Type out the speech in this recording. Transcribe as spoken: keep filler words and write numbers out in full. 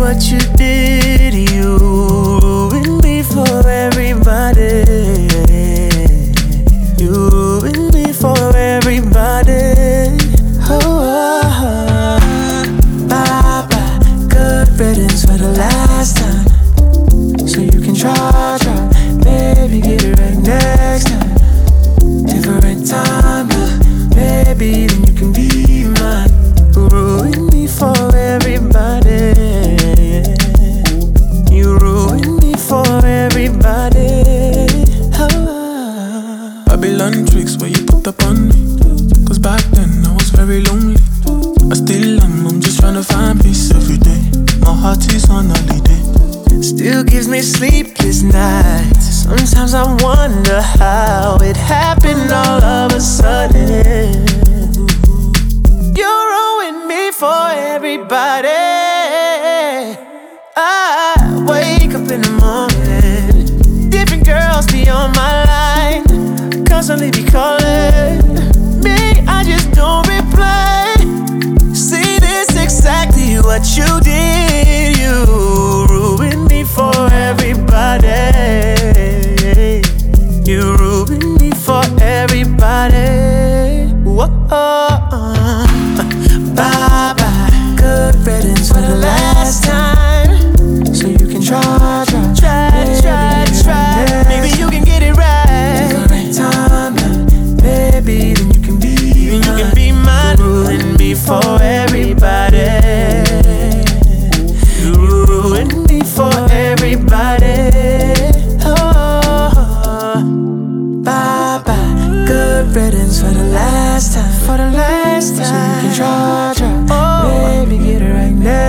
what you did. You ruined me for everybody. You ruined me for everybody. Oh, oh, oh. Bye bye, good riddance for the last time. So you can try, try, baby, get it right next time. Different time, baby, then you can be mine. You ruined me for everybody. You ruined me for everybody. Oh. Babylon tricks where you put up on me. Cause back then I was very lonely. I still am, I'm just trying to find peace every day. My heart is on holiday. Still gives me sleepless nights. Sometimes I wonder how it happened all of a sudden. You ruined me for everybody. I wake up in the morning, different girls be on my line, constantly be calling me, I just don't reply. See, this exactly what you did. You ruined me for everybody. You ruined me for everybody. Whoa. Bye bye, good riddance for the last time. So you can try, try, try, try, try. Maybe you can get it right. Different time, baby, then you can be, then you can be mine. You ruined me for everybody. You ruined me for everybody. Oh, bye bye, good riddance for the last time. For the last time. So you can try, try, oh, baby, get it right now.